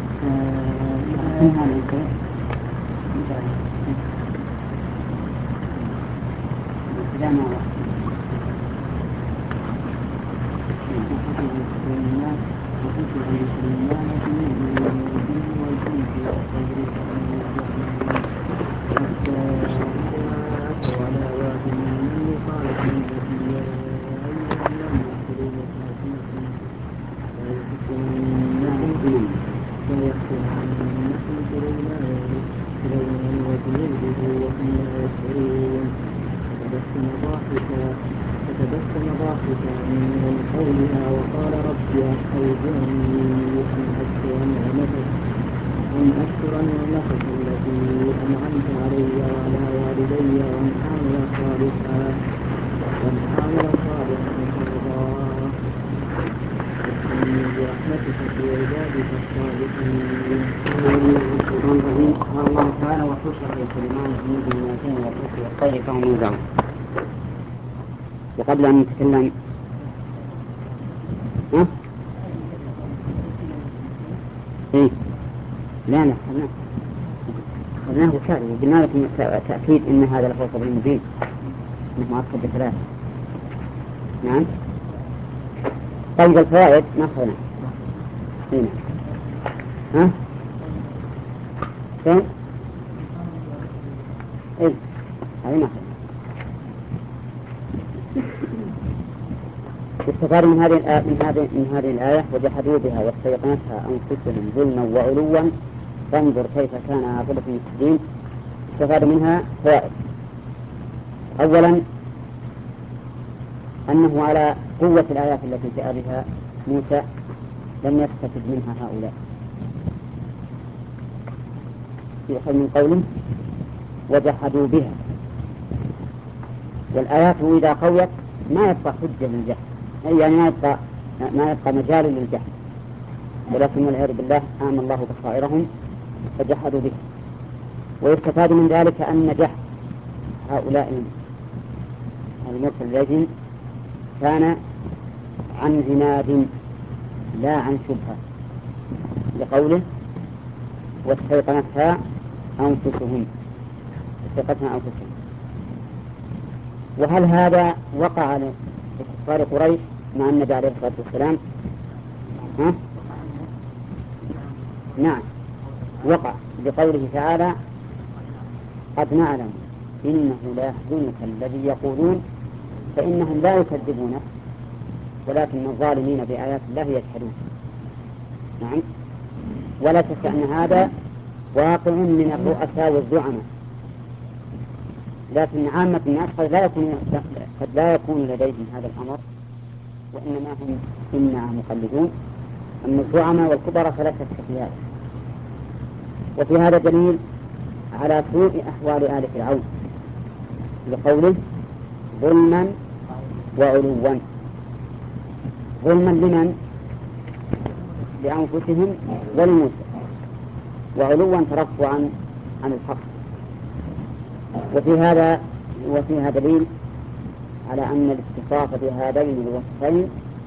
فتبسم ضاحكا من قولها وقال رب أوزعني أن أشكر نعمتك التي أنعمت علي وعلى والدي وأن أعمل صالحا ترضاه وادخلني برحمتك في عبادك الصالحين. قال الله تعالى وحشر لسليمان جنود من الجن والإنس والطير فهم يوزعون. وقبل أن نتكلم لا خذناه كاري وقلنا لكم تأكيد إن هذا لهو الفضل المبين إنه أكثر بثلاثة. نعم. طيب الفوائد ما أخذنا هنا فين؟ إيه هذه ما أخذنا. استفاد من هذه الآية وجحدوا بها واستيقنتها أنفسهم ظلما وعلوا فانظر كيف كان عاقبة المفسدين. استفاد منها فوائد. أولا أنه على قوة الآيات التي جاء بها موسى لم يستفد منها هؤلاء. يؤخذ من قوله وجحدوا بها، والآيات إذا قويت ما يبقى حجة للجحد، يعني ما يبقى مجال للجحد، ولكن والعياذ بالله آمن الله بصائرهم فجحدوا به. ويستفاد من ذلك أن جحد هؤلاء المرسلين كان عن عناد لا عن شبهة، لقوله واستيقنتها أنفسهم. وهل هذا وقع لكفار قريش مع النبي عليه الصلاة والسلام؟ نعم وقع، بقوله تعالى قد نعلم إنه لا يحزنك الذي يقولون فإنهم لا يكذبونك ولكن الظالمين بآيات الله يجحدون. نعم. ولا شك أن هذا واقع من الرؤساء والزعماء، لكن عامة الناس قد لا يكون لديهم هذا الأمر، وإنما هم إنما مقلدون. أما الزعماء والكبراء فلا شك في هذا. وفي هذا دليل على سوء أحوال آل فرعون، لقوله ظلما وعلوا. ظلما لمن؟ لأنفسهم ولموسى، وعلوا ترفعا عن الحق. وفي هذا دليل على أن الاتصاف بهذين الوصفين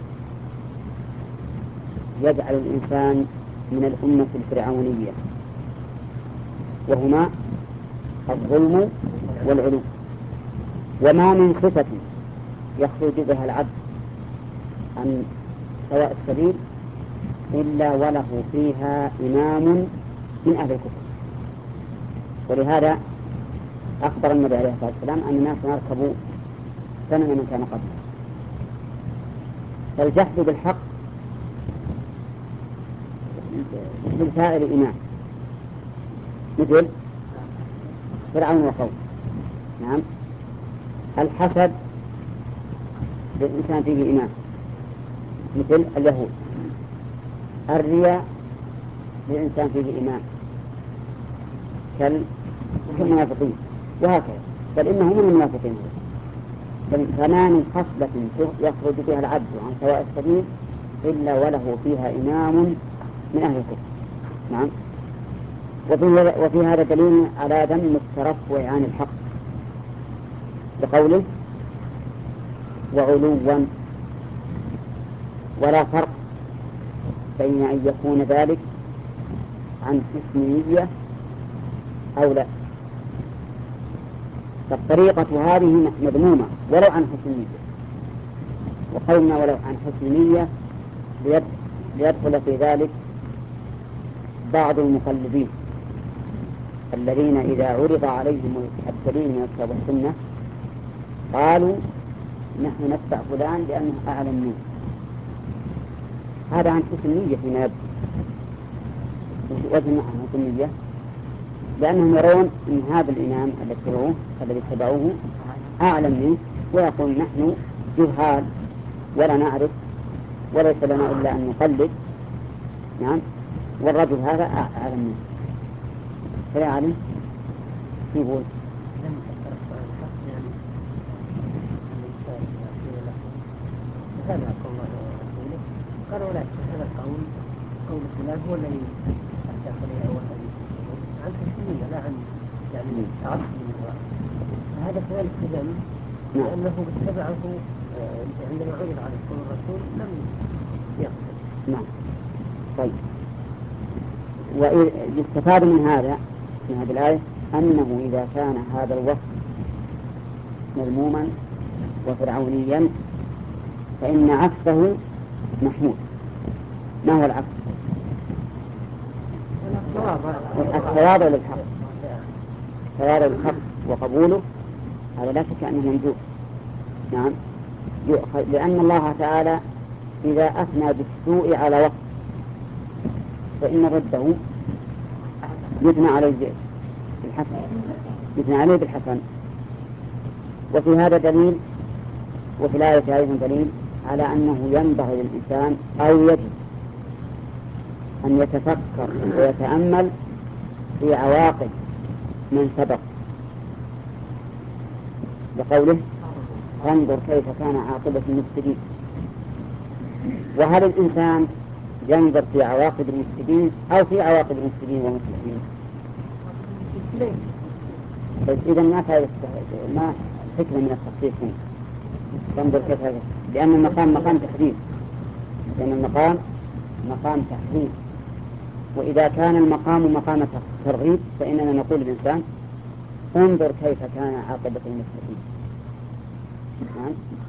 يجعل الإنسان من الأمة الفرعونية، وهما الظلم والعلو. وما من صفة يخرج بها العبد عن سواء السبيل إلا وله فيها إمام من أهل الكفر. ولهذا أخبر النبي عليه الصلاة والسلام أن الناس يركبوا سنن من كان قبل. فالجحد بالحق للفاعل إمام، مثل فرعون وقوم. نعم. الحسد للإنسان فيه إمام، مثل اليهود. الرياء للإنسان فيه إمام كالمنافقين، وهكذا. بل إنهم من المنافقين. فما من خصلة يخرج بها العبد عن سواء السبيل إلا وله فيها إمام من أهل الكفر. نعم. وفي هذا دليل على ذم الترفع عن الحق، بقوله وعلوا. ولا فرق بين أن يكون ذلك عن حسن نية أو لا. فالطريقة هذه مذمومة ولو عن حسن نية، وقولنا ولو عن حسن نية ليدخل في ذلك بعض المقلدين الذين إذا عرض عليهم الدليل من الكتاب والسنة قالوا نحن نتبع فلان لأنه أعلم منه. هذا عن حسن نية فيما يبدو. وجه عن حسن نية لأنهم يرون أن هذا الإمام الذي اتبعوه أعلم منه، ويقول نحن جهال ولا نعرف وليس لنا إلا أن نقلد. نعم، والرجل هذا أعلم منه. فلا علم يقول هذا قول الله ورسوله. قالوا لا، هذا القول قول فلان هو الذي أحدث إليه أول الذي عن تسمية لا عن يعني عصر من الرأي. هذا كذلك تزم لأنه اتبعه عندما عرض على قول الرسول لم يقبل. نعم. طيب، ويستفاد من هذه الآية أنه إذا كان هذا الوصف مذموما وفرعونيا فإن عكسه محمود. ما هو العكس؟ التواضع للحق. التواضع للحق وقبوله هذا لا شك أنه ممدوح. نعم، لأن الله تعالى إذا أثنى بالسوء على وصف فإن ضده يثنى عليه بالحسن، يثنى عليه بالحسن. وفي هذا دليل، وفي الآية أيضا دليل على أنه ينبغي للإنسان أو يجب أن يتفكر ويتأمل في عواقب من سبق، بقوله فانظر كيف كان عاقبة المفسدين. وهل الإنسان ينظر في عواقب المفسدين أو في عواقب المفسدين والمصلحين؟ إذا ما فكرة من التخصيص هنا. تنظر كيف هذا، لأن المقام مقام تحديد، لأن المقام مقام تحديد. وإذا كان المقام مقام ترغيب فإننا نقول للإنسان انظر كيف كان عاقبة المفسدين. نعم،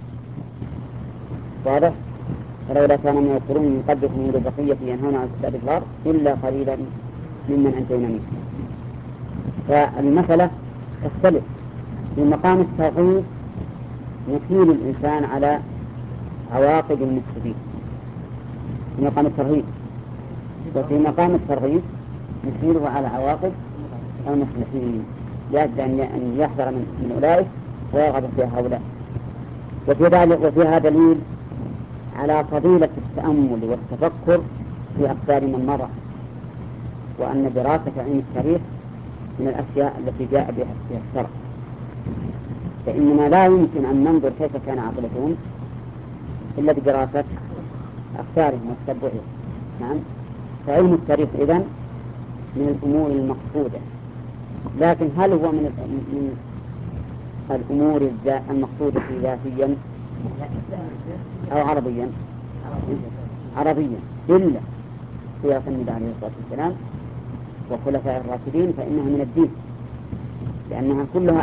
واضح؟ فلولا كان من القرون من قبلكم من البقية ينهون عن فساد الأرض إلا قليلا ممن أنجينا منه. فالمسألة تختلف. في مقام الترغيب نحيل الإنسان على عواقب المفسدين في مقام الترهيب، وفي مقام الترغيب نحيله على عواقب المصلحين لأجل أن يحذر من أولئك ويرغب في هؤلاء. وفي هذا دليل على فضيلة التأمل والتفكر في أخبار من مضى، وأن دراسة علم التاريخ من الأشياء التي جاء بها الشرع. فإننا لا يمكن أن ننظر كيف كان عاقبتهم إلا بدراسة أخبارهم وتتبعهم. نعم، فعلم التاريخ إذن من الأمور المقصودة، لكن هل هو من الأمور المقصودة ذاتيا أو عربيا؟ عربيا، إلا سياق النبي عليه الصلاة والسلام وخلفاء الراشدين فإنها من الدين، لأنها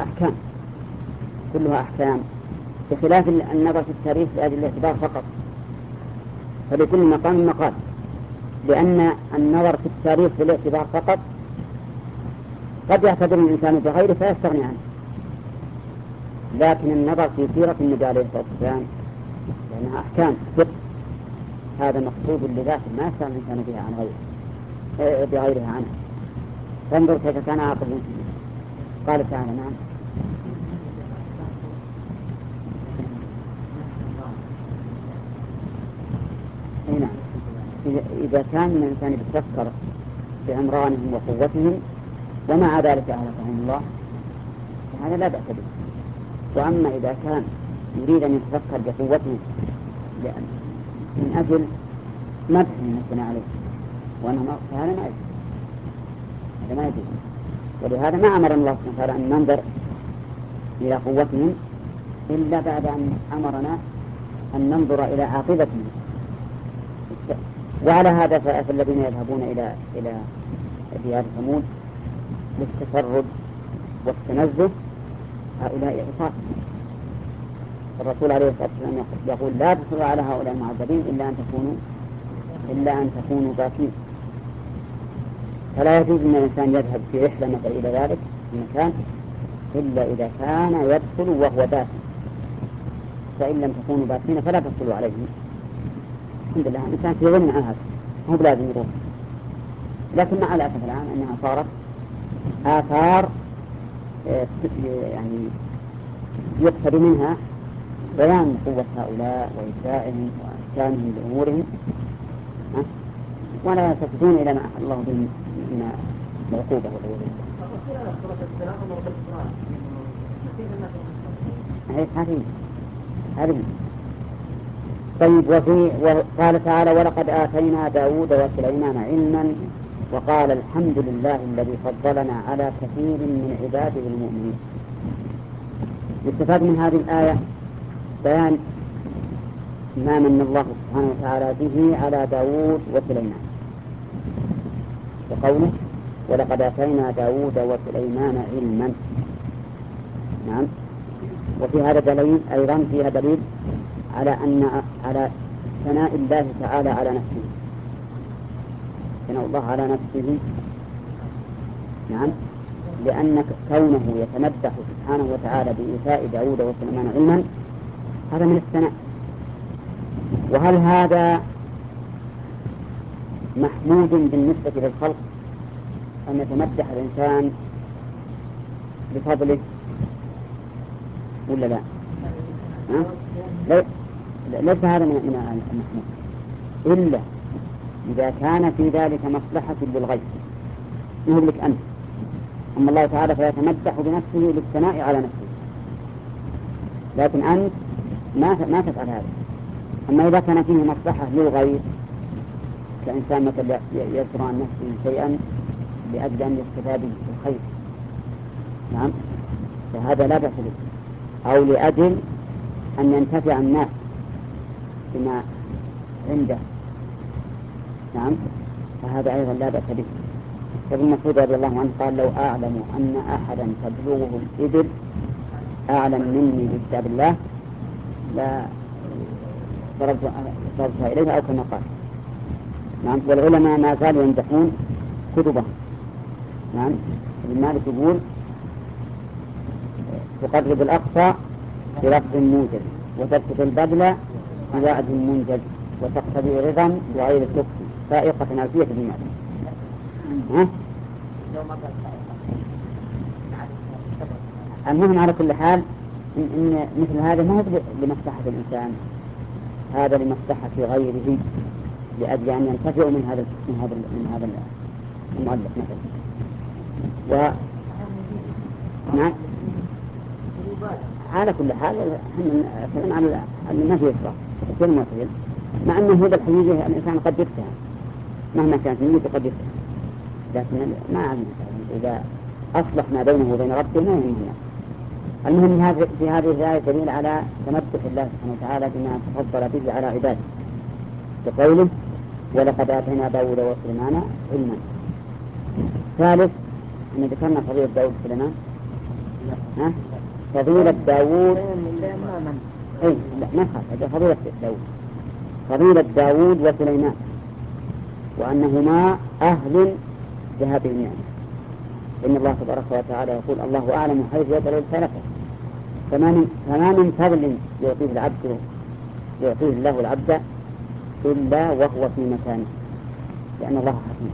كلها أحكام بخلاف النظر في التاريخ لأجل الاعتبار فقط. فلكل مقام مقال، لأن النظر في التاريخ بالاعتبار فقط قد يعتبر الإنسان بغيره فيستغني عنه، لكن النظر في سيرة النبي عليه الصلاة والسلام لأنها أحكام فقه هذا مقصود لذاته ما يستغني الإنسان بها عن غيره بغيرها عنه. فانظر كيف كان عاقب المسلمين. قال تعالى نعم. نعم، إذا كان الإنسان يتفكر بعمرانهم وقوتهم ومع ذلك أهلكهم الله فهذا لا بأس به. وأما إذا كان يريد أن يتفكر بقوتهم من أجل مدحهم مثنى عليه فهذا ما يجوز، هذا ما يجوز. ولهذا ما أمر الله سبحانه وتعالى أن ننظر إلى قوتهم إلا بعد أن أمرنا أن ننظر إلى عاقبتهم. وعلى هذا فالذين يذهبون إلى ديار ثمود للتشرد والتنزه، هؤلاء عصاة. الرسول عليه الصلاة والسلام يقول لا تدخلوا على هؤلاء المعذبين إلا أن تكونوا باكين. فلا يجوز أن الإنسان يذهب في رحلة مثل إلى ذلك المكان إلا إذا كان يدخل وهو باكي، فإن لم تكونوا باكين فلا تدخلوا عليه. الحمد لله الإنسان في ظن هذا هو بلازم يروح، لكن مع الأسف الآن أنها صارت آثار يعني يقصد منها بيان قوة هؤلاء وإبداعهم وإحسانهم لأمورهم، ولا يلتفتون إلى ما أحل الله به من العقوبة والعياذ بالله. هذه طيب. وقال تعالى ولقد آتينا داود وسليمان علما وقال الحمد لله الذي فضلنا على كثير من عباده المؤمنين. يستفاد من هذه الآية بيان ما من الله سبحانه وتعالى به على داود وسليمان، وقوله ولقد آتينا داود وسليمان علما. نعم. وفي هذا دليل أيضا، فيها دليل على ثناء الله تعالى على نفسه، ثناء الله على نفسه. نعم. لأن كونه يتمدح سبحانه وتعالى بإيتاء داود وسليمان علما هذا من الثناء. وهل هذا محمود بالنسبة للخلق أن يتمدح الإنسان بفضله ولا لا؟ ليس هذا من المحمود إلا إذا كان في ذلك مصلحة للغير، يهلك أنت. أما الله تعالى فيتمدح بنفسه للثناء على نفسه، لكن أنت ما تفعل هذا. أما إذا كان فيه مصلحة للغير، كإنسان مثلا يذكر عن نفسه شيئا لأجل أن يستفاد بالخير، نعم، فهذا لا بأس به، أو لأجل أن ينتفع الناس بما عنده، نعم، فهذا أيضا لا بأس به. فابن مسعود رضي الله عنه قال لو أعلم أن أحدا تبلغه الإبل أعلم مني بكتاب الله لا ضربتها إليها أو كما قال. نعم. والعلماء ما زالوا يمدحون كتبهم. نعم. ابن مالك يقول تقرب الأقصى بلفظ موجز وتكتب البذل بوعد منجز وتقتضي رضا بغير الكفر فائقة ألفية ابن مالك. المهم على كل حال إن مثل هذا ما هو لمصلحة الإنسان، هذا لمصلحة غيره لأجل أن ينتفعوا من هذا المؤلف مثلا. نعم. على كل حال احنا على ما في إسراف كثير معتدل، مع أنه هذا الحقيقة الإنسان قد يفتح مهما كانت نيته قد يفتح، لكن ما علم إذا أصلح ما بينه وبين ربه ما يهمنا. المهم في هذه الآية دليل على تمدح الله سبحانه وتعالى بما تفضل به على عباده بقوله ولقد آتينا داود وسليمان علما. ثالث أن ذكرنا فضيلة داود وسليمان. فضيلة داود لا ما خاف فضيلة داود، فضيلة داود وسليمان وأنهما أهل لهذه النعمة. إن الله تبارك وتعالى يقول الله أعلم حيث يجعل رسالته، فما من فضل يعطيه الله العبد إلا وهو في مكانه، لأن الله حكيم.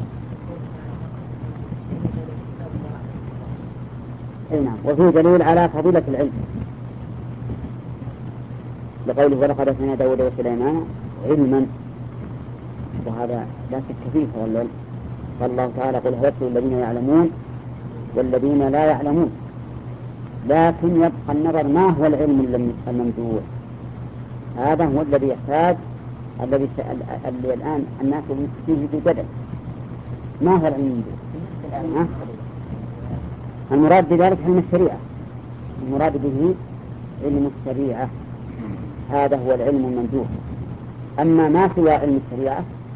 نعم. وفيه دليل على فضيلة العلم لقوله ولقد آتينا داود وسليمان علما، وهذا لا شك فيه فضل العلم. قال الله تعالى قل هل يستوي الذين يعلمون والذين لا يعلمون، لكن يبقى النظر ما هو العلم الممدوح. هذا هو الذي يحتاج الذي الآن الناس فيه بجدل. ما هو العلم الممدوح؟ المراد بذلك علم الشريعة، المراد به علم الشريعة، هذا هو العلم الممدوح. أما ما سوى علم الشريعة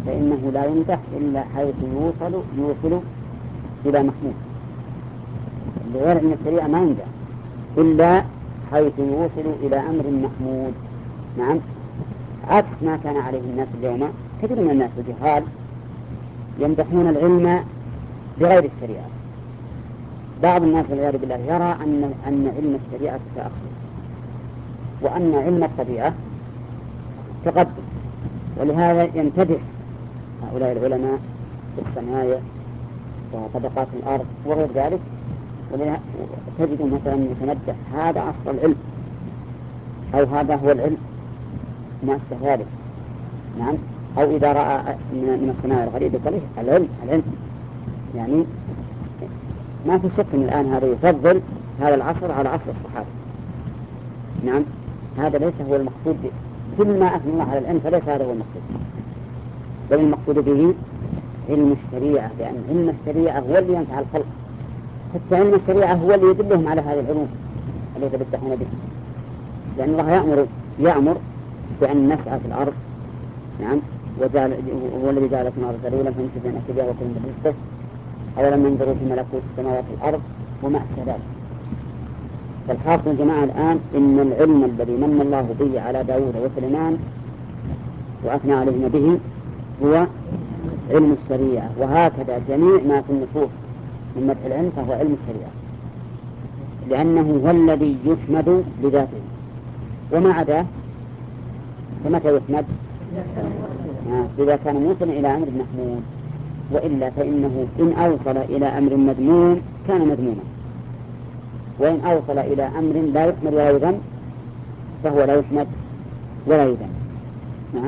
فإنه لا يمدح إلا حيث يوصل إلى محمود. غير علم الشريعة ما يمدح إلا حيث يوصل إلى أمر محمود. نعم، عكس ما كان عليه الناس اليوم. كثير من الناس الجهال يمدحون العلم بغير الشريعة. بعض الناس والعياذ بالله يرى أن علم الشريعة تأخر وأن علم الطبيعة تقدم، ولهذا يمتدح هؤلاء العلماء بالصنايع وطبقات الأرض وغير ذلك. تجد مثلا يتمدح هذا عصر العلم أو هذا هو العلم ما أشبه ذلك. نعم، أو إذا رأى من الصناعة الغريبة قال العلم يعني ما في شك من الآن هذا يفضل هذا العصر على عصر الصحابة. نعم، هذا ليس هو المقصود. كل ما أثنى الله على العلم فليس هذا هو المقصود، بل المقصود به علم الشريعة، لأن علم الشريعة هو اللي ينفع الخلق. حتى علم الشريعة هو اللي يدلهم على هذه العلوم التي يتبتحون بها، لأن الله يأمر بأن نسعى في الأرض. نعم، وهو الذي جعل لكم الأرض ذلولا فامشوا في مناكبها وكلوا من رزقه أولم ينظروا في ملكوت السماوات والأرض وما أشبه ذلك. فالحاصل يا جماعة الآن إن العلم الذي من الله به على داود وسليمان وأثنى عليهم به هو علم الشريعة، وهكذا جميع ما في النصوص من مدح العلم فهو علم الشريعة، لأنه هو الذي يحمد لذاته، وما عداه فمتى يحمد؟ إذا كان موصلا إلى أمر محمود، وإلا فإنه إن أوصل إلى أمر مذموم كان مذموما، وإن أوصل إلى أمر لا يحمد ولا يذم فهو لا يحمد ولا يذم. نعم،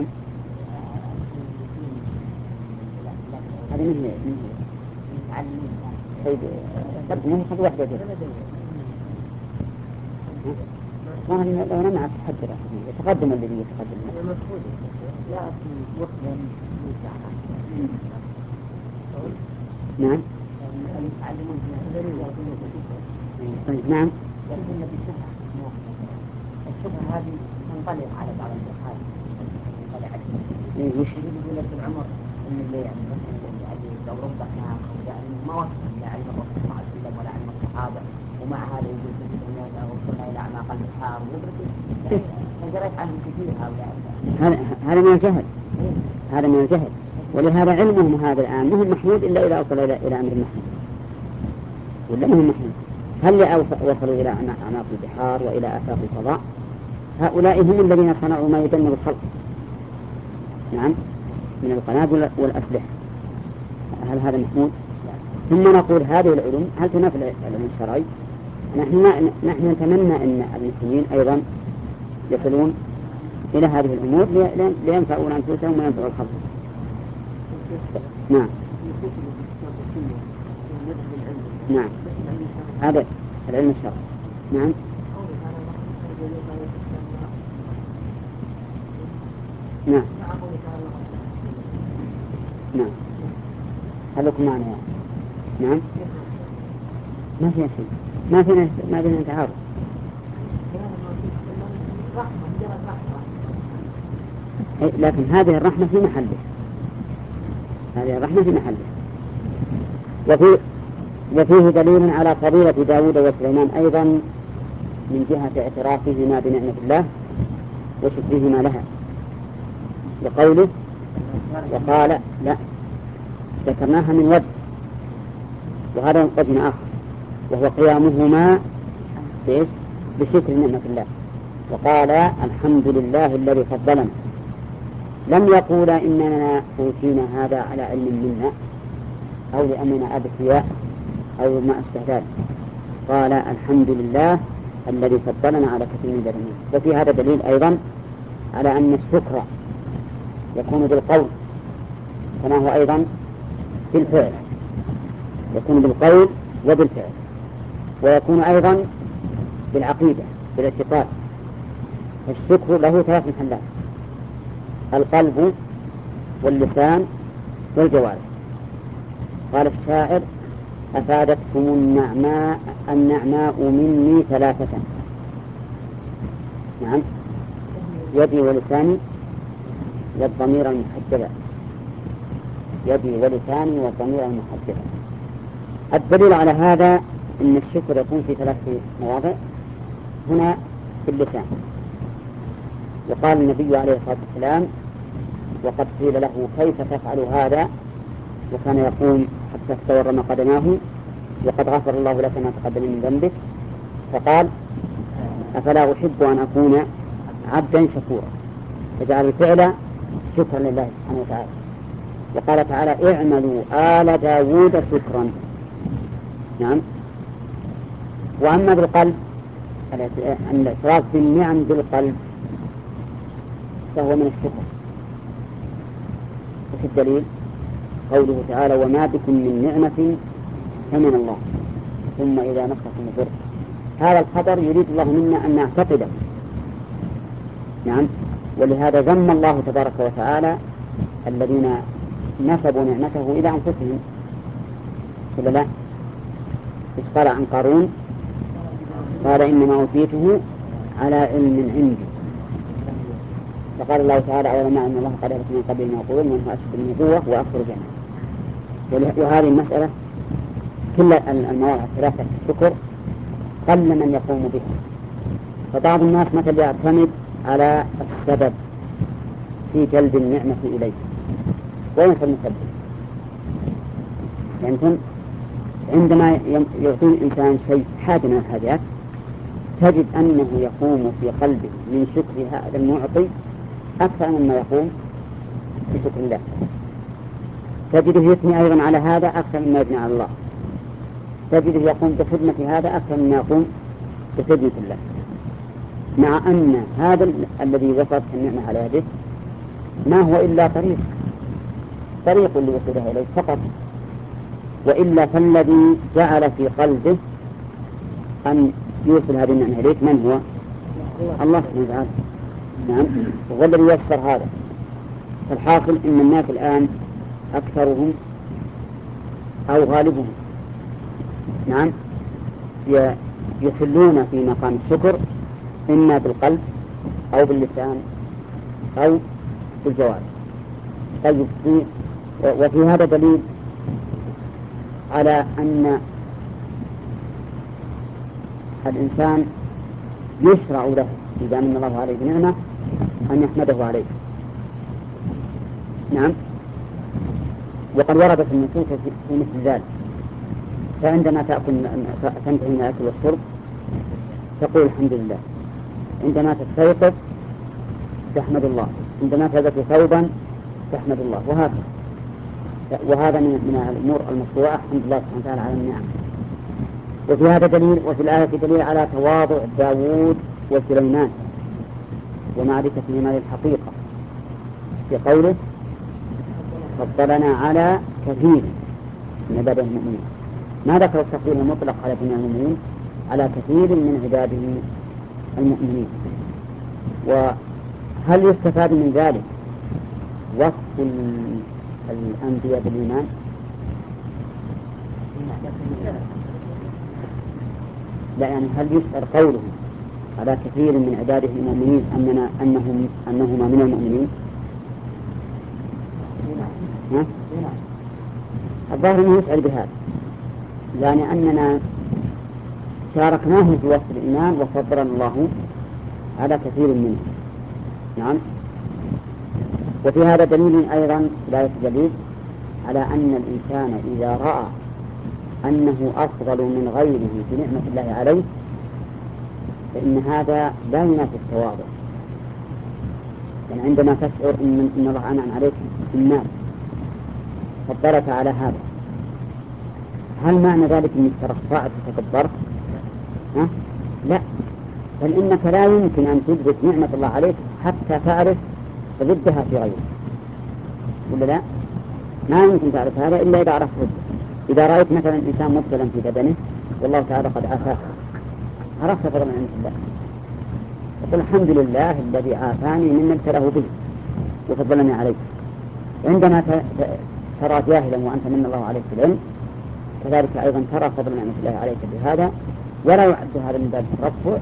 هذا من هي طيب قدمه خذ واحدة دي لو أنا معك تحدر يتقدم الذي يتقدم نعم. طيب نعم. الشبهة هذه تنطلق على بعض الجهال، وش يقول ابن عمر ان اللي يعني لو ربحنا يعني ما وصل لا علم الرسول صلى الله عليه وسلم ولا علم الصحابه، ومع هذا يقول في الدنيا وصلنا الى اعماق البحار ويدرك فجرت عنهم كثير هؤلاء. هذا من الجهل، هذا من الجهل. ولهذا علمهم هذا الآن ما هو محمود إلا إذا وصل إلى أمر محمود، ولا ما هو محمود. هل وصلوا إلى أعماق البحار وإلى آفاق الفضاء؟ هؤلاء هم الذين صنعوا ما يدمر الخلق. نعم، من القنابل والأسلحة. هل هذا محمود؟ ثم نقول هذه العلوم هل تنافي العلم الشرعي؟ نحن نتمنى أن المسلمين أيضا يصلون إلى هذه الأمور لينفعوا أنفسهم وينفعوا الخلق. نعم. نعم، هذا العلم الشرعي. نعم. نعم. نعم، هلكم معنا يعني. نعم، ما فيها شيء، ما فينا تعارض. لكن هذه الرحمة في محله، هذه الرحمة في محله. وفيه دليل على فضيلة داود وسليمان أيضا من جهة اعترافهما بنعمة الله وشكرهما لها، وقوله وقال لا ذكرناها من وجه، وهذا من وجه آخر، وهو قيامهما بشكر نعمة الله. وقال الحمد لله الذي فضلنا، لم يقول إننا أوتينا هذا على علم منا أو لأننا أذكياء أو ما أشبه ذلك، قال الحمد لله الذي فضلنا على كثير من العالمين. وفي هذا دليل أيضا على أن الشكر يكون بالقول كما هو أيضا بالفعل، يكون بالقول وبالفعل، ويكون أيضا بالعقيدة بالاعتقاد. الشكر له ثلاث محلات: القلب واللسان والجوارح. قال الشاعر أفادتكم النعماء مني ثلاثة. نعم، يدي ولساني والضمير المحجبة. يدي ولساني والضمير المحدث. الدليل على هذا أن الشكر يكون في 3 مواضع. هنا في اللسان، وقال النبي عليه الصلاة والسلام وقد قيل له كيف تفعل هذا وكان يقوم حتى تتورم قدماه وقد غفر الله لك ما تقدم من ذنبك، فقال أفلا أحب أن أكون عبدا شكورا، فجعل الفعل شكرا لله سبحانه وتعالى. وقال تعالى اعملوا آل داود شكرا. نعم. وأما بالقلب الاعتراف بالنعم بالقلب فهو من الشكر. وفي الدليل قوله تعالى وما بكم من نعمة فمن الله ثم إذا مسكم الضر. هذا الخبر يريد الله منا أن نعتقده. نعم. ولهذا ذم الله تبارك وتعالى الذين نسبوا نعمته إلى أنفسهم، ولا لا؟ إذ قال عن قارون قال إنما أوتيته على علم عندي. فقال الله تعالى أولم أن الله قد أهلك من قبل ما يقولون من هو أشد منه قوة وأكثر جمعا. وهذه المسألة كل المواضع 3 الشكر قل من يقوم بها. فبعض الناس مثلا يعتمد على السبب في جلب النعمة إليه وينسى المسبب. يعني عندما يعطي الإنسان شيء حاجة من الحاجات تجد أنه يقوم في قلبه من شكر هذا المعطي أكثر مما يقوم بشكر الله. تجده يثني أيضا على هذا أكثر مما يثني على الله. تجده يقوم بخدمة هذا أكثر مما يقوم بخدمة الله، مع أن هذا الذي وصلت النعمة على يده ما هو إلا طريق ليوصلها إليه فقط. وإلا فالذي جعل في قلبه أن يوصل هذه النعمة إليك من هو؟ الله سبحانه وتعالى. نعم. وهو الذي يسر هذا. فالحاصل إن الناس الآن أكثرهم أو غالبهم نعم يحلون في مقام الشكر إما بالقلب أو باللسان أو بالجوارح. طيب وفي هذا دليل على أن الإنسان يشرع له إذا من الله عليه بنعمة أن يحمده عليه. نعم. وقد وردت النصوص في مثل ذلك. فعندما تنتهي من الأكل والشرب تقول الحمد لله، عندما تستيقظ تحمد الله، عندما تلبس ثوبا تحمد الله، وهذا من الأمور المشروعة الحمد لله سبحانه وتعالى على النعم. وفي هذا دليل، وفي الآية دليل على تواضع داود وسليمان ومعرفتهما للحقيقة في قوله فضلنا على كثير من عباده المؤمنين. ما ذكر التفضيل المطلق على جميع المؤمنين، على كثير من عباده المؤمنين. وهل يستفاد من ذلك وصف الأنبياء بالإيمان؟ لا، يعني هل يسأل قوله على كثير من عباده المؤمنين أنهما من المؤمنين؟ الظاهر أنه يسأل بهذا، يعني أننا شاركناه في وصف الإيمان وفضلنا الله على كثير منه. نعم. وفي هذا دليل أيضا لا دليل على أن الإنسان إذا رأى أنه أفضل من غيره بنعمة الله عليه فإن هذا لا ينافي التواضع. يعني عندما تشعر إن الله أنعم عليك بالمال فضلك على هذا، هل معنى ذلك أنك ترفعت وتكبرت؟ لا، بل إنك لا يمكن أن تثبت نعمة الله عليك حتى تعرف ضدها في غيرك، ولا لا؟ ما يمكن تعرف هذا إلا إذا عرفت ضده. إذا رأيت مثلا إنسان مبتلا في بدنه والله تعالى قد عافاه، عرفت فضل نعمة الله، يقول الحمد لله الذي عافاني مما ابتلاه به وفضلني عليه. عندما ترى جاهلا وأنت من الله عليك بالعلم كذلك أيضا ترى فضل نعمة الله عليك بهذا، ولا يعد هذا من باب الترفع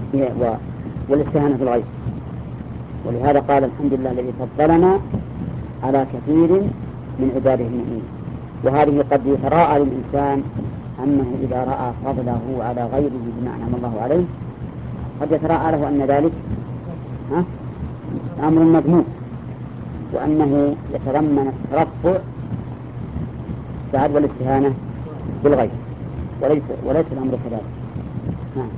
والاستهانة بالغير. ولهذا قال الحمد لله الذي فضلنا على كثير من عباده المؤمنين. وهذه قد يتراءى للإنسان أنه إذا رأى فضله على غيره بما أنعم الله عليه قد يتراءى له أن ذلك أمر مذموم، وأنه يتضمن الترفع بعد والاستهانة بالغير، وليس الأمر كذلك. نعم.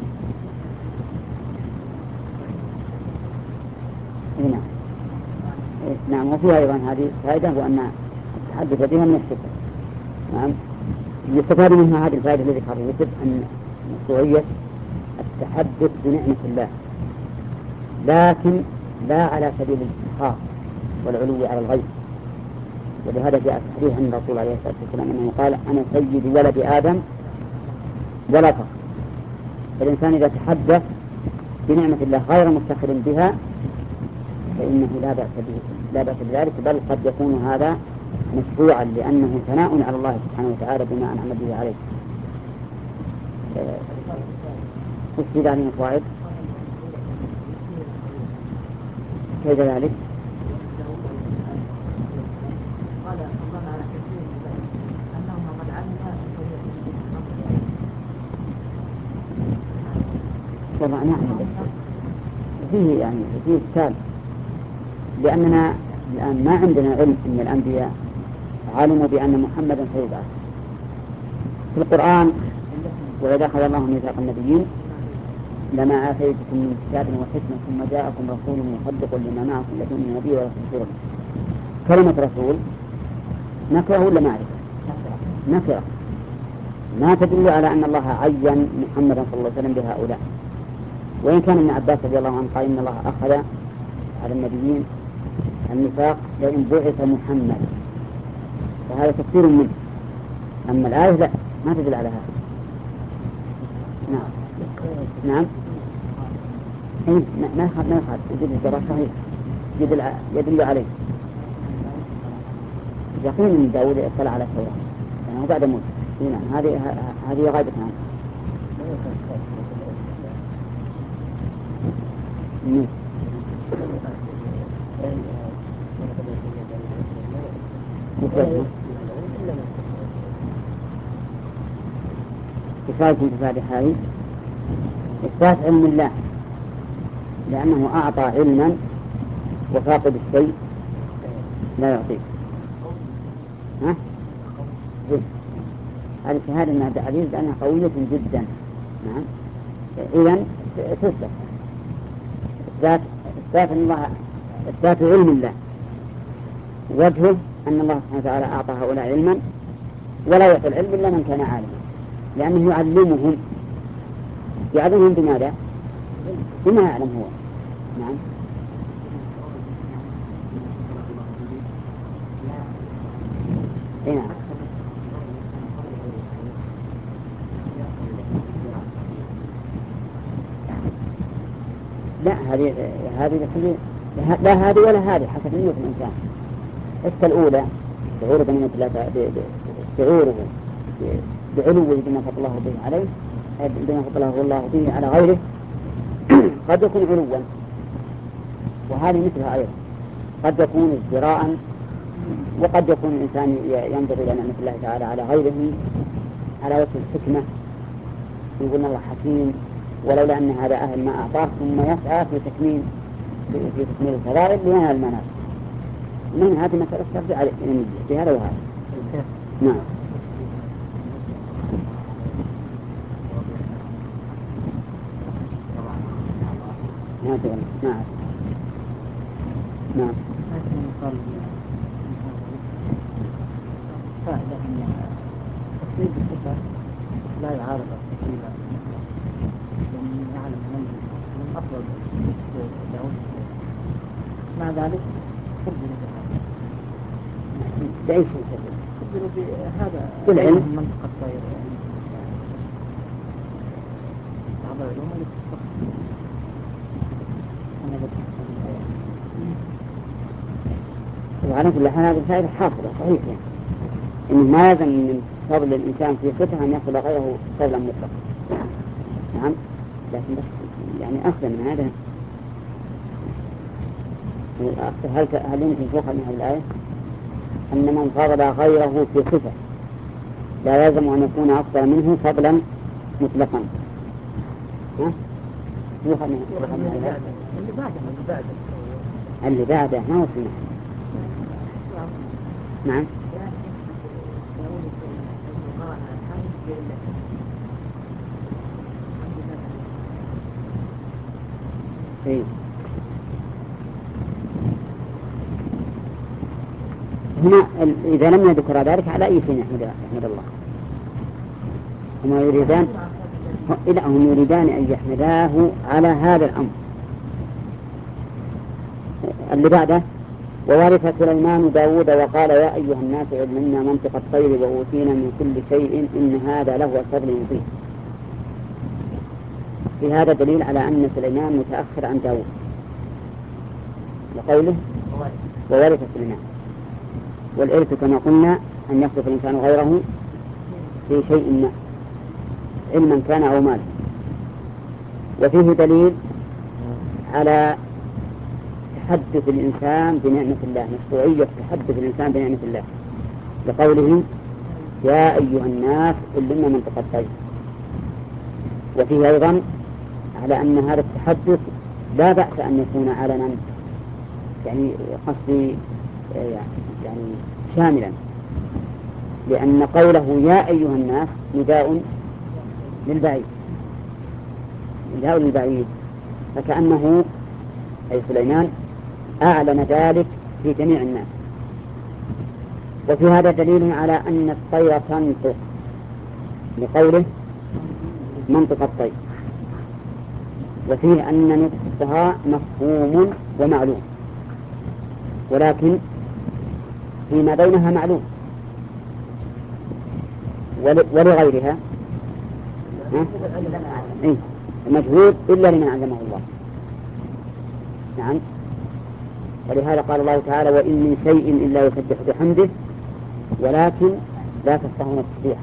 هنا. نعم. وفيها أيضا هذه فائدة، وأن التحدث بها من الشكر. نعم. يستفاد منها هذه الفائدة التي ذكرها يوسف أن مشروعية التحدث بنعمة الله، لكن لا على سبيل الافتخار والعلو على الغير. ولهذا جاء الحديث عن الرسول عليه الصلاة والسلام أنه قال: أنا سيد ولد آدم ولا فخر. فالإنسان إذا تحدث بنعمة الله غير مفتخر بها فإنه لا بأس بذلك، بل قد يكون هذا مشروعا لأنه ثناء على الله سبحانه وتعالى بما أنعم به عليه. تفسير عن الفوائد كيف ذلك؟ قال الله على كثير أنهم قد علموا والله نعم، بس فيه إشكال، لأننا الآن ما عندنا علم أن الأنبياء علموا بأن محمدا سيبعث. في القرآن: وإذا أخذ الله ميثاق النبيين لما آتيتكم من كتاب وحكمة ثم جاءكم رسول مصدق لما معكم لتؤمنوا به وتنصروه. كلمة رسول نكرة ولا معرفة؟ نكرة، ما تدل على أن الله عين محمدا صلى الله عليه وسلم بهؤلاء. وإن كان ابن عباس رضي الله عنه قال إن الله أخذ على النبيين الميثاق لئن بعث محمد، وهذا تفسير منه. أما الآية لا، ما تدل على هذا. نعم. نعم. إيه، ما يخالف يدل الجراح صحيح، يدل عليه يقين من داود اطلع على التوراة يعني بعد موت. نعم. هذه غاية عنه. كفاية انتفاع هذه إثبات علم الله، لأنه أعطى علما وفاقد الشيء لا يعطيه. هذه شهادة من هذا الحديث لأنها قوية جدا. نعم. إذن تثبت إثبات الله، إثبات علم الله وجهه أن الله سبحانه وتعالى أعطى هؤلاء علما، ولا يعطي العلم إلا من كان عالما، لأنه يعلمهم بماذا؟ بما يعلم هو. نعم. نعم. لا، هذه لا هذه ولا هذه، حسب نية الإنسان. حتى الأولى شعور بنعمة الله، شعوره بعلوه بما فضل الله به عليه، بما فضله الله به على غيره قد يكون علوا، وهذه مثلها أيضا قد يكون ازدراء، وقد يكون الإنسان ينظر إلى نعمة الله تعالى على غيره على وجه الحكمة، يقول الله حكيم ولولا أن هذا أهل ما أعطاه، ثم يسعى في تكميل الفضائل لينال المنافع. من هذه مسألة ترجع بهذا وهذا. نعم. نعم. نعم. فائدة من تقليد الصفة لا يعارض التكليف، لأن يعلم من أفضل داود مع ذلك خبروا بهذا. بأي شيء خبروا بهذا بالعلم منطقة طير بعض العلوم اللي تستخدم. وعلى كل حال هذه الفائدة حاصلة صحيح، يعني إنه ما يلزم من فضل الإنسان في صفة أن يفضل غيره فضلا مطلقا. نعم. لكن بس يعني أخذ من هذا. هل يمكن تؤخذ من هذه الآية أن من فضل غيره في صفة لا يلزم أن يكون أفضل منه فضلا مطلقا؟ يؤخذ من هذه الآية اللي بعده ما وصلنا. نعم. إيه. هنا إذا لم يذكر ذلك على أي شيء يحمد الله. هم يريدان أن يحمداه على هذا الأمر. اللي بعده وورث سليمان داود وقال يا أيها الناس علمنا منطق الطير وأوتينا من كل شيء إن هذا لهو الفضل المبين. في هذا دليل على أن سليمان متأخر عن داود لقوله وورث سليمان. والإرث كما قلنا أن يخلف الإنسان غيره في شيء ما علما كان أو مالا. وفيه دليل على تحدث الإنسان بنعمة الله، مشروعية تحدث الإنسان بنعمة الله لقوله يا أيها الناس علمنا منطق الطير. وفيه أيضا على أن هذا التحدث لا بأس أن يكون علنا، يعني قصدي يعني شاملا، لأن قوله يا أيها الناس نداء للبعيد، فكأنه أي سليمان أعلن ذلك في جميع الناس. وفي هذا دليل على أن الطير تنطق لقوله منطق الطير، وفيه أن نطقها مفهوم ومعلوم، ولكن فيما بينها معلوم ولغيرها مجهول إلا لمن علمه الله. نعم. ولهذا قال الله تعالى وإن من شيء إلا يسبح بحمده ولكن لا تفقهون تسبيحه.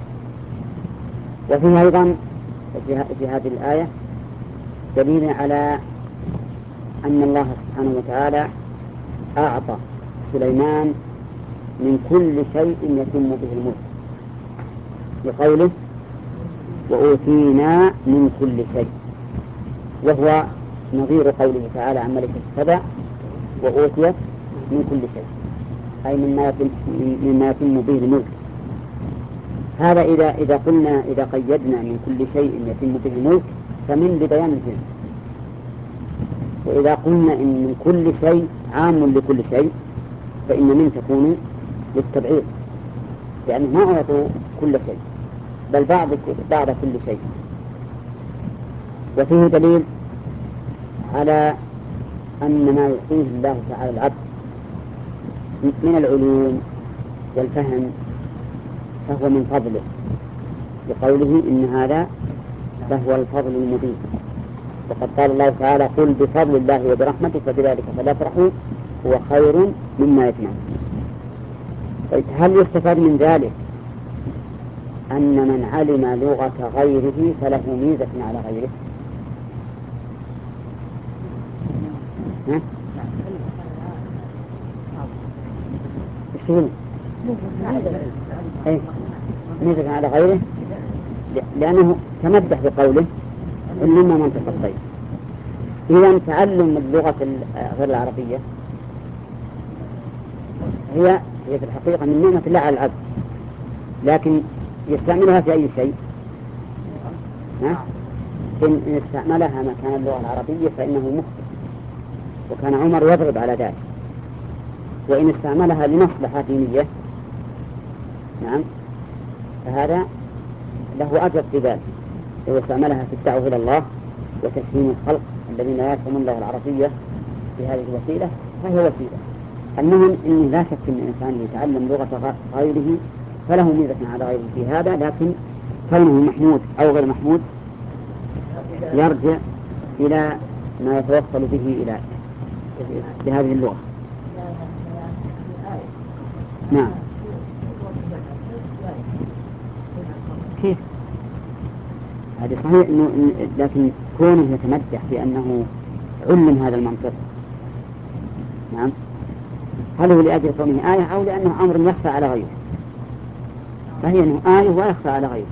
وفيه أيضا في هذه الآية دليل على أن الله سبحانه وتعالى أعطى سليمان من كل شيء يتم به الملك بقوله وأوتينا من كل شيء، وهو نظير قوله تعالى عن ملك السبع وأوتيت من كل شيء، أي مما يتم به الملك. هذا إذا قيدنا من كل شيء يتم به الملك فمن لبيان الجنس، وإذا قلنا إن من كل شيء عام لكل شيء فإن من تكون للتبعيض، لأنه ما أعطوا كل شيء بل بعض كل شيء. وفيه دليل على أن ما يعطيه الله تعالى العبد من العلوم والفهم فهو من فضله، بقوله إن هذا لهو الفضل المبين. وقد قال الله تعالى قل بفضل الله وبرحمته فبذلك فليفرحوا هو خير مما يجمعون. هل يستفاد من ذلك أن من علم لغة غيره فله ميزة على غيره؟ ميزة على غيره لأنه تمدح بقوله علمنا منطق الطير. إذا تعلم اللغة غير العربية هي في الحقيقة من نعمة الله على العبد، لكن يستعملها في أي شيء؟ إن استعملها مكان اللغة العربية فإنه مخطئ، وكان عمر يضرب على ذلك. وإن استعملها لمصلحة دينية نعم فهذا له أجر في ذلك. إذا استعملها في الدعوة إلى الله وتفهيم الخلق الذين لا يفهمون اللغة العربية في هذه الوسيلة فهي وسيلة. المهم إن لا شك أن الإنسان يتعلم لغة غيره فله ميزة على غيره في هذا، لكن كونه محمود أو غير محمود يرجع إلى ما يتوصل به إلى بهذه اللغة. نعم. كيف؟ هذا صحيح لكن كونه يتمدح بأنه علم هذا المنطق نعم. هل هو لأجل كونه آية أو لأنه أمر يخفى على غيره؟ فهي أنه آية ويخفى على غيره.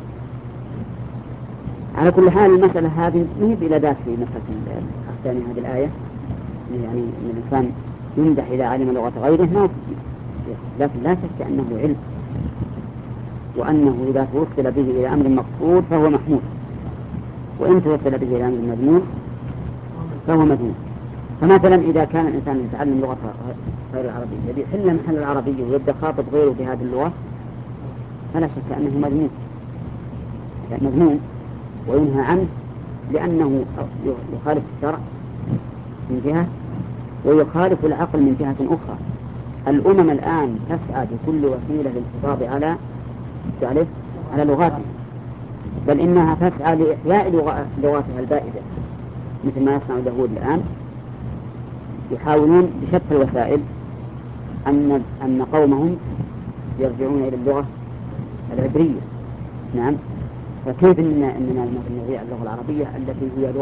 على كل حال المسألة هذه نهب إلى ذات في مسألة الثانية هذه الآية، يعني أن الإنسان يمدح إذا علم لغة غيره، ما لكن لا شك أنه علم، وأنه إذا توصل به إلى أمر مقصود فهو محمود، وإن توصل به إلى أمر مذموم فهو مذموم. فمثلا إذا كان الإنسان يتعلم لغة غير العربية يحل محل العربية ويبدأ خاطب غيره بهذه اللغة، فلا شك أنه مذموم وينهى عنه، لأنه يخالف الشرع من جهة ويخالف العقل من جهة أخرى. الأمم الآن تسعى بكل وسيلة للحفاظ على لغاتها، بل إنها تسعى لإحياء لغاتها البائدة، مثل ما يصنع اليهود الآن، يحاولون بشتى الوسائل أن قومهم يرجعون إلى اللغة العبرية. نعم. فكيف أننا نضيع اللغة العربية التي هي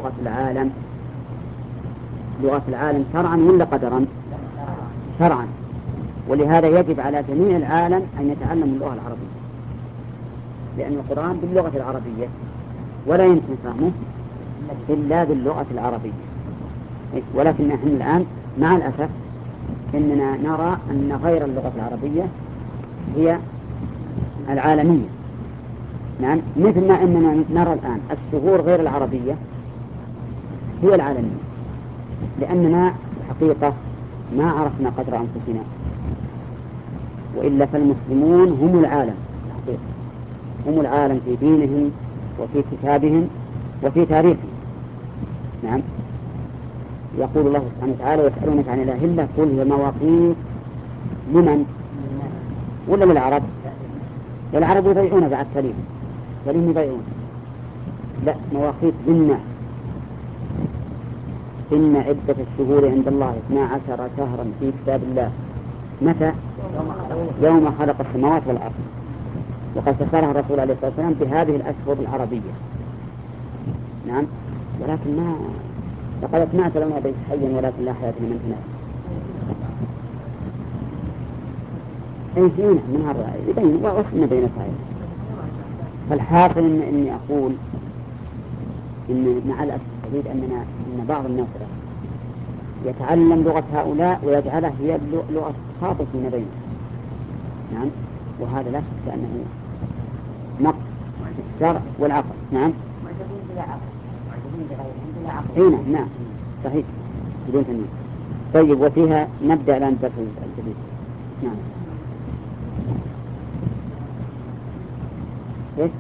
لغة العالم شرعا ولا قدرا؟ شرعا. ولهذا يجب على جميع العالم أن يتعلموا اللغة العربية، لأن القرآن باللغة العربية ولا يمكن فهمه إلا باللغة العربية. ولكن نحن الآن مع الأسف إننا نرى أن غير اللغة العربية هي العالمية. نعم. مثل ما أننا نرى الآن الشهور غير العربية هي العالمية، لأننا الحقيقة ما عرفنا قدر أنفسنا، وإلا فالمسلمون هم العالم الحقيقة، هم العالم في دينهم وفي كتابهم وفي تاريخهم. نعم. يقول الله سبحانه وتعالى: يسألونك عن الأهلة قل هي مواقيت لمن؟ ولا للعرب؟ والعرب يضيعون بعد كلمة يضيعون. لا، مواقيت للناس. إن عدة الشهور عند الله 12 شهرا في كتاب الله. متى؟ يوم خلق السماوات والأرض. وقد فسرها الرسول عليه الصلاة والسلام بهذه الأشهر العربية. نعم. ولكن ما لقد سمعت لنا بيت حيا ولكن لا حياة لمن تنام. أي شيء من هذا يبين وصلنا بين الفائدة. فالحاصل إني أقول إن مع الأسف الشديد إن بعض الناس يتعلم لغة هؤلاء ويجعلها هي لغة خاطئة فيما بينهم. نعم. وهذا لا شك أنه نقص الشرع والعقل. نعم. نعم صحيح بدون تنوين. طيب، وفيها نبدأ الآن الدرس الجديد. نعم. إيه؟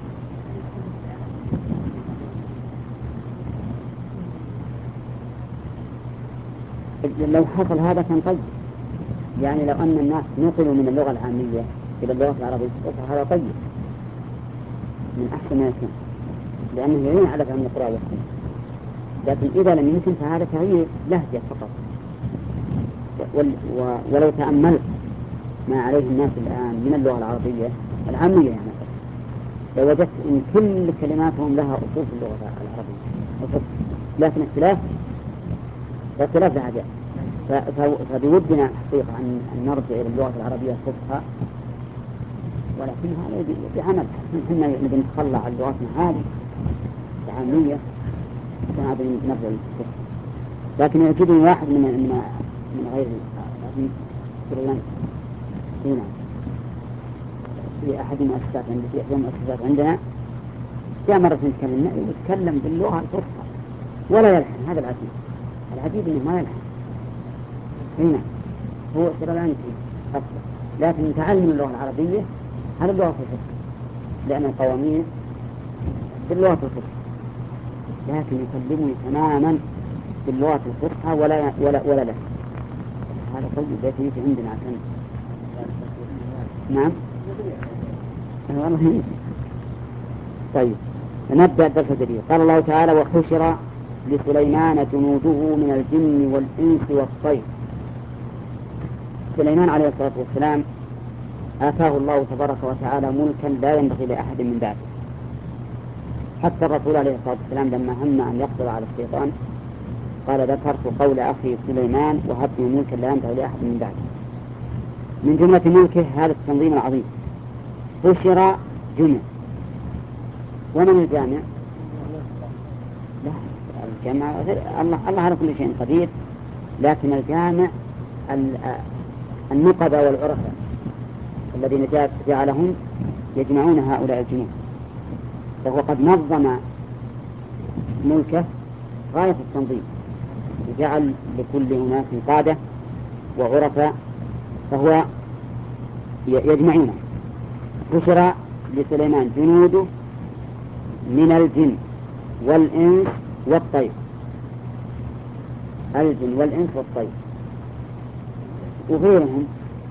لو حصل هذا كان طيب، يعني لو أن الناس نقلوا من اللغة العامية إلى اللغة العربية هذا طيب من أحسن ما يكون، لأنه يعين على فهم القراءة والسمع. لكن إذا لم يمكن فهذا تغيير لهجة فقط. ولو تأملت ما عليه الناس الآن من اللغة العربية العامية يعني لوجدت إن كل كلماتهم لها أصول في اللغة العربية أصول، لكن اختلاف لهجات. فبودنا حقيقة أن نرجع إلى اللغة العربية الفصحى، ولكن هذا بعمل. نحن نبي نتخلى عن لغتنا هذه العامية ونبي نرجع للفصحى. لكن يعجبني واحد من غير العربي هنا في أحد المؤسسات عندنا جاء مرة يتكلم باللغة الفصحى ولا يلحن. هذا العجيب إنه ما يلحن. هنا هو سرلانكي أصلا، لكن تعلم اللغة العربية هذا اللغة الفصحى، لأن القواميس باللغة الفصحى، لكن يكلمني تماما باللغة الفصحى ولا لحن. هذا طيب يأتي عندنا عشان. نعم. والله. طيب، نبدأ الدرس الجديد. قال الله تعالى: وحشر لسليمان جنوده من الجن والإنس والطير. سليمان عليه الصلاة والسلام آتاه الله تبارك وتعالى ملكا لا ينبغي لأحد من بعده. حتى الرسول عليه الصلاة والسلام لما هم أن يقضي على الشيطان قال ذكرت قول أخي سليمان وهبني ملكا لا ينبغي لأحد من بعده. من جملة ملكه هذا التنظيم العظيم. حشر جمع، ومن الجامع؟ لا، الجامع الله على كل شيء قدير، لكن الجامع النقبة والعرفاء الذين جعلهم يجمعون هؤلاء الجنود، فهو قد نظم ملكه غاية التنظيم، وجعل لكل أناس قادة وعرفاء فهو يجمعونه. حشر لسليمان جنوده من الجن والإنس والطير، الجن والإنس والطير وغيرهم.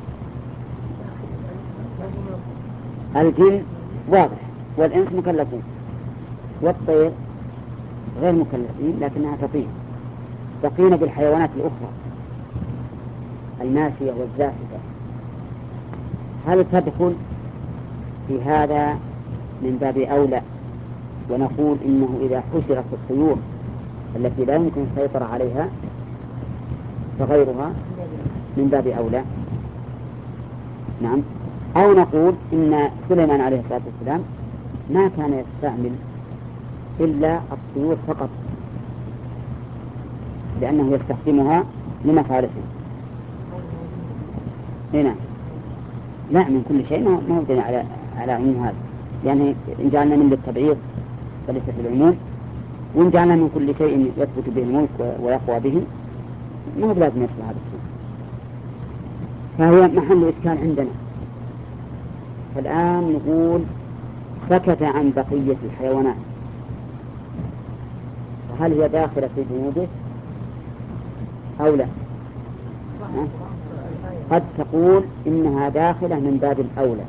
الجن واضح، والإنس مكلفون، والطير غير مكلفين لكنها تطير. بقينا بالحيوانات الأخرى الماشية والزاحفة، هل تدخل في هذا من باب أولى؟ ونقول إنه إذا حشرت الطيور التي لا يمكن السيطرة عليها فغيرها من باب أولى. نعم. أو نقول إن سليمان عليه الصلاة والسلام ما كان يستعمل إلا الطيور فقط، لأنه يستخدمها لمصالحه. هنا لا، من كل شيء ما هو على عموم هذا، يعني إن جعلنا من للتبعيض فليس في العموم، وإن جعلنا من كل شيء يثبت به الملك ويقوى به ما هو لازم يدخل هذا الشيء. فهي محل إشكال عندنا. فالآن نقول سكت عن بقية الحيوانات، وهل هي داخلة في جنوده أو لا؟ قد تقول إنها داخلة من باب الأولى،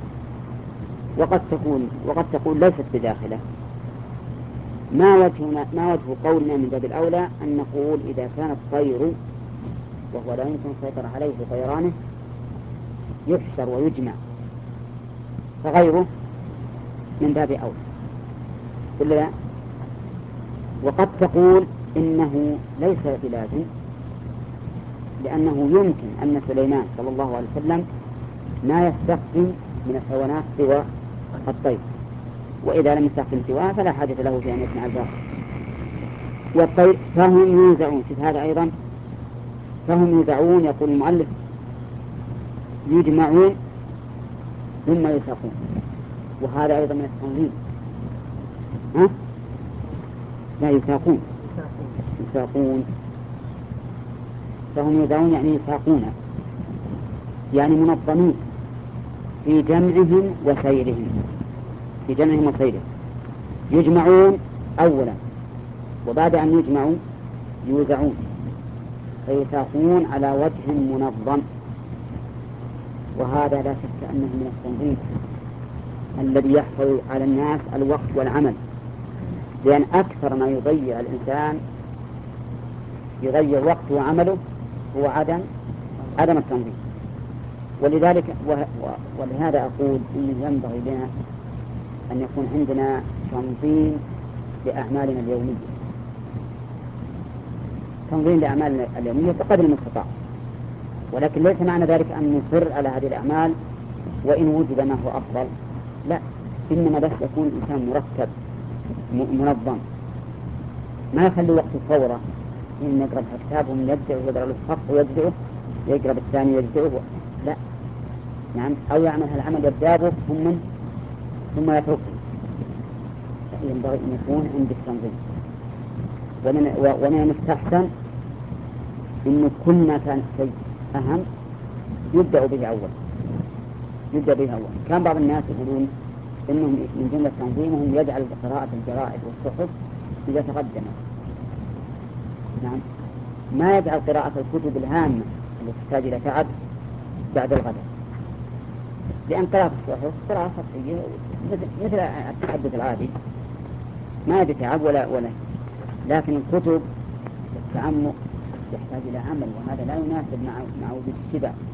وقد تقول ليست بداخلة. ما وجه قولنا من باب الأولى؟ أن نقول إذا كان الطير وهو لا يمكن السيطرة عليه بطيرانه يحشر ويجمع، فغيره من باب أولى ولا لا؟ وقد تقول إنه ليس بلازم، لأنه يمكن أن سليمان صلى الله عليه وسلم ما يستخدم من الحيوانات سوى الطير، وإذا لم يستخدم سواها فلا حاجة له في أن يسمع الباقي. والطير فهم يوزعون، شوف هذا أيضا، فهم يوزعون. يقول المؤلف يجمعون ثم يساقون، وهذا أيضا من التنظيم. لا، يساقون فهم يوزعون يعني يساقون، يعني منظمين في جمعهم وسيرهم. يجمعون أولا، وبعد أن يجمعوا يوزعون، فيساقون على وجه منظم. وهذا لا شك أنه من التنظيم الذي يحفظ على الناس الوقت والعمل، لأن أكثر ما يضيع الإنسان يضيع وقته وعمله هو عدم التنظيم. ولذلك ولهذا أقول إن ينبغي لنا أن يكون عندنا تنظيم لأعمالنا اليومية، بقدر المستطاع، ولكن ليس معنى ذلك أن نصر على هذه الأعمال وإن وجد ما هو أفضل، لا، إنما بس يكون الإنسان مرتب منظم، ما يخلي وقت الفورة، إن يقرأ كتاب ومن يبدأ ويقرأ له الصف ويبدأه، يقرأ الثاني ويبدأه، لا. نعم. أو يعمل هالعمل يبدأه ثم يتركه. ينبغي أن يكون عند التنظيم. ومن المستحسن إنه كل ما كان شيء أهم يبدأ به أول. كان بعض الناس يقولون إنهم من جملة تنظيمهم يجعل قراءة الجرائد والصحف إذا تقدمت. نعم. ما يجعل قراءة الكتب الهامة التي تحتاج إلى تعب بعد الغداء، لأن قراءة الصحف قراءة سطحية مثل التحدث العادي، ما يجي تعب ولا لكن الكتب التعمق يحتاج إلى عمل، وهذا لا يناسب مع وجود الشبع.